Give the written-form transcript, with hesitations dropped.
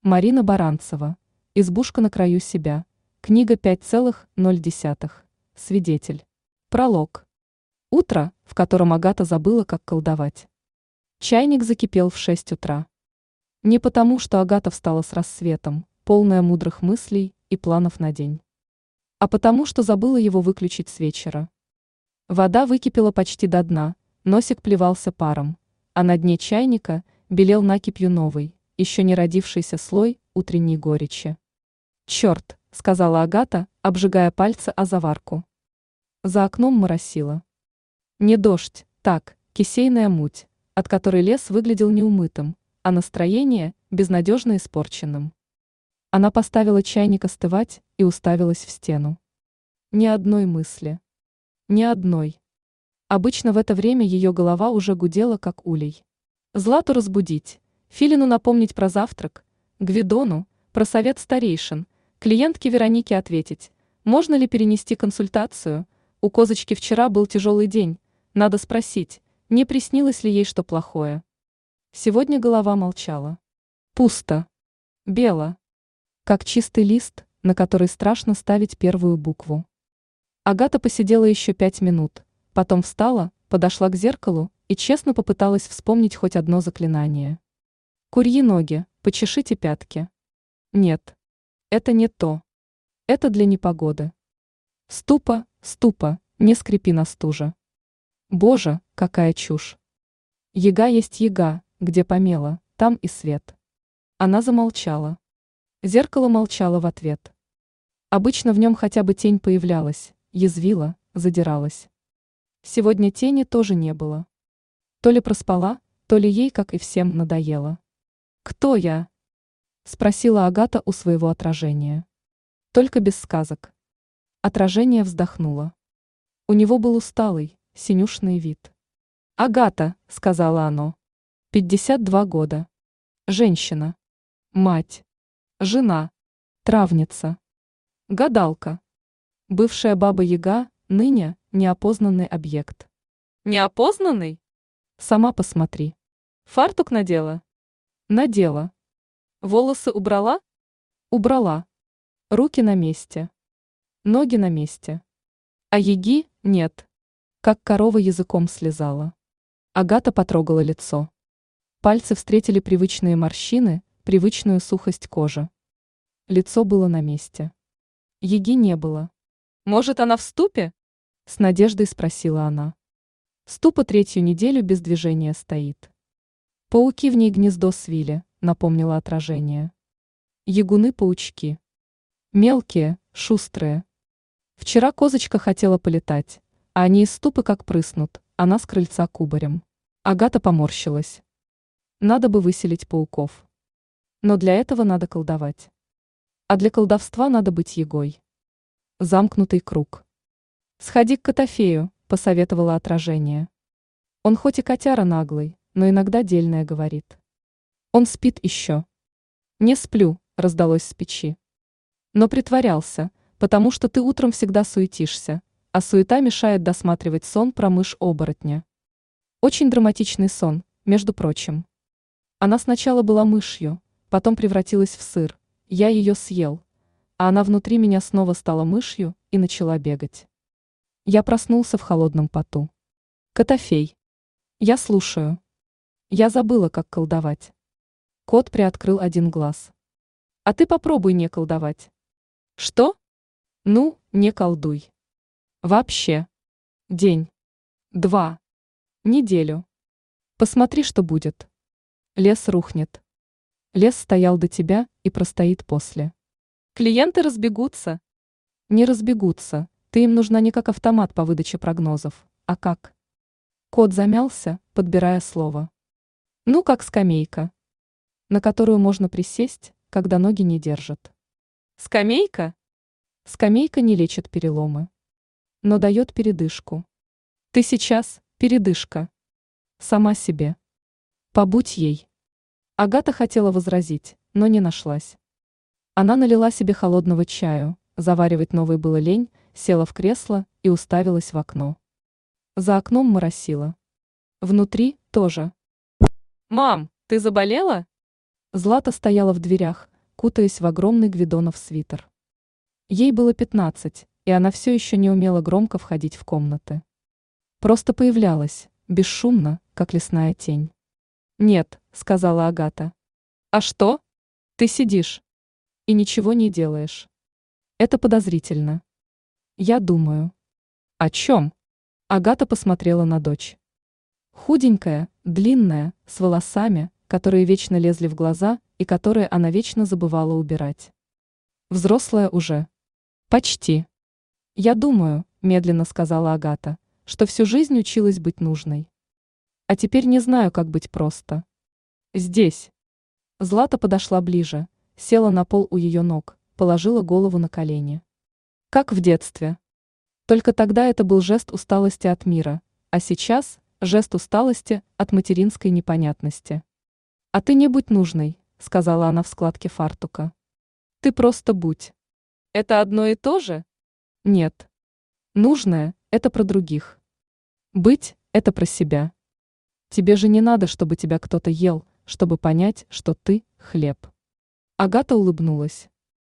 Марина Баранцева. Избушка на краю себя. Книга 5,0. Свидетель. Пролог. Утро, в котором Агата забыла, как колдовать. Чайник закипел в 6 утра. Не потому, что Агата встала с рассветом, полная мудрых мыслей и планов на день, а потому, что забыла его выключить с вечера. Вода выкипела почти до дна, носик плевался паром, а на дне чайника белел накипью новый, еще не родившийся слой утренней горечи. «Черт!» — сказала Агата, обжигая пальцы о заварку. За окном моросило. Не дождь, так, кисейная муть, от которой лес выглядел неумытым, а настроение безнадежно испорченным. Она поставила чайник остывать и уставилась в стену. Ни одной мысли. Ни одной. Обычно в это время ее голова уже гудела, как улей. Злату разбудить, Филину напомнить про завтрак, Гвидону про совет старейшин, клиентке Веронике ответить, можно ли перенести консультацию, у козочки вчера был тяжелый день, надо спросить, не приснилось ли ей что плохое. Сегодня голова молчала. Пусто. Бело. Как чистый лист, на который страшно ставить первую букву. Агата посидела еще 5 минут, потом встала, подошла к зеркалу и честно попыталась вспомнить хоть одно заклинание. Курьи ноги, почешите пятки. Нет. Это не то. Это для непогоды. Ступа, ступа, не скрипи на стуже. Боже, какая чушь. Яга есть яга, где помела, там и свет. Она замолчала. Зеркало молчало в ответ. Обычно в нем хотя бы тень появлялась, язвила, задиралась. Сегодня тени тоже не было. То ли проспала, то ли ей, как и всем, надоело. «Кто я?» – спросила Агата у своего отражения. Только без сказок. Отражение вздохнуло. У него был усталый, синюшный вид. «Агата», – сказала оно. 52 года. Женщина. Мать. Жена. Травница. Гадалка. Бывшая баба-яга, ныне неопознанный объект. Неопознанный? Сама посмотри. Фартук надела? Надела. Волосы убрала? Убрала. Руки на месте. Ноги на месте. А яги нет. Как корова языком слезала. Агата потрогала лицо. Пальцы встретили привычные морщины, привычную сухость кожи. Лицо было на месте. Яги не было. «Может, она в ступе?» – с надеждой спросила она. Ступа 3-ю неделю без движения стоит. Пауки в ней гнездо свили, напомнило отражение. Ягуны-паучки. Мелкие, шустрые. Вчера козочка хотела полетать, а они из ступы как прыснут, она с крыльца кубарем. Агата поморщилась. Надо бы выселить пауков. Но для этого надо колдовать. А для колдовства надо быть ягой. Замкнутый круг. «Сходи к Котофею», – посоветовала отражение. Он хоть и котяра наглый, но иногда дельное говорит. Он спит еще. «Не сплю», – раздалось с печи. Но притворялся, потому что ты утром всегда суетишься, а суета мешает досматривать сон про мышь-оборотня. Очень драматичный сон, между прочим. Она сначала была мышью, потом превратилась в сыр, я ее съел, а она внутри меня снова стала мышью и начала бегать. Я проснулся в холодном поту. Котофей. Я слушаю. Я забыла, как колдовать. Кот приоткрыл один глаз. А ты попробуй не колдовать. Что? Ну, не колдуй. Вообще. День. 2. Неделю. Посмотри, что будет. Лес рухнет. Лес стоял до тебя и простоит после. Клиенты разбегутся. Не разбегутся, ты им нужна не как автомат по выдаче прогнозов, а как. Кот замялся, подбирая слово. Ну, как скамейка, на которую можно присесть, когда ноги не держат. Скамейка? Скамейка не лечит переломы, но дает передышку. Ты сейчас передышка. Сама себе. Побудь ей. Агата хотела возразить, но не нашлась. Она налила себе холодного чаю, заваривать новый было лень, села в кресло и уставилась в окно. За окном моросило. Внутри тоже. «Мам, ты заболела?» Злата стояла в дверях, кутаясь в огромный Гвидонов свитер. Ей было 15, и она все еще не умела громко входить в комнаты. Просто появлялась, бесшумно, как лесная тень. «Нет», — сказала Агата. «А что? Ты сидишь и ничего не делаешь. Это подозрительно». «Я думаю». «О чем?» Агата посмотрела на дочь. Худенькая, длинная, с волосами, которые вечно лезли в глаза и которые она вечно забывала убирать. Взрослая уже. Почти. «Я думаю», — медленно сказала Агата, «что всю жизнь училась быть нужной. А теперь не знаю, как быть просто. Здесь». Злата подошла ближе, села на пол у ее ног, положила голову на колени. Как в детстве. Только тогда это был жест усталости от мира, а сейчас жест усталости от материнской непонятности. «А ты не будь нужной», — сказала она в складке фартука. «Ты просто будь». «Это одно и то же?» «Нет. Нужное — это про других. Быть — это про себя. Тебе же не надо, чтобы тебя кто-то ел, чтобы понять, что ты — хлеб». Агата улыбнулась.